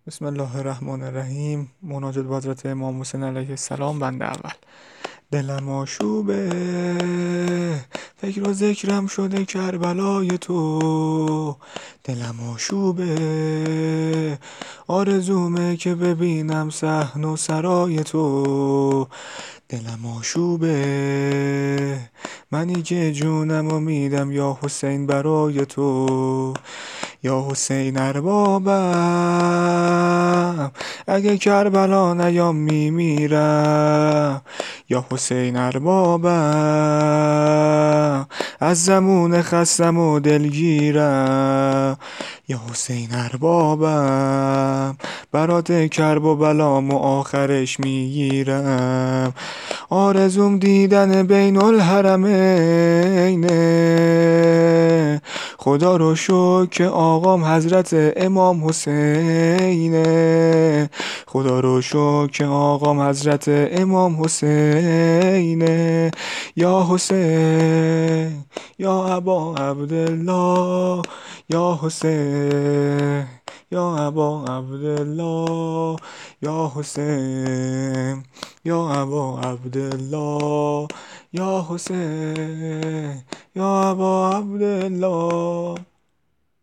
بسم الله الرحمن الرحیم. مناجات به حضرت امام حسین علیه السلام. بنده اول. دلم آشوبه، فکر و ذکرم شده کربلای تو. دلم آشوبه، آرزومه که ببینم صحن و سرای تو. دلم آشوبه، منی که جونم و میدم یا حسین برای تو. یا حسین اربابم، اگه کربلا نیام میمیرم. یا حسین اربابم، از زمون خستم و دلگیرم. یا حسین اربابم، برات کرب و بلام و آخرش میگیرم. آرزوم دیدن بین الحرمینه، خدا رو شکر که آقام حضرت امام حسینه. خدا رو شکر که آقام حضرت امام حسینه. یا حسین یا ابا عبدالله، یا حسین یا ابا عبدالله، یا حسین یا ابا عبدالله، یا حسین یا ابا عبدالله.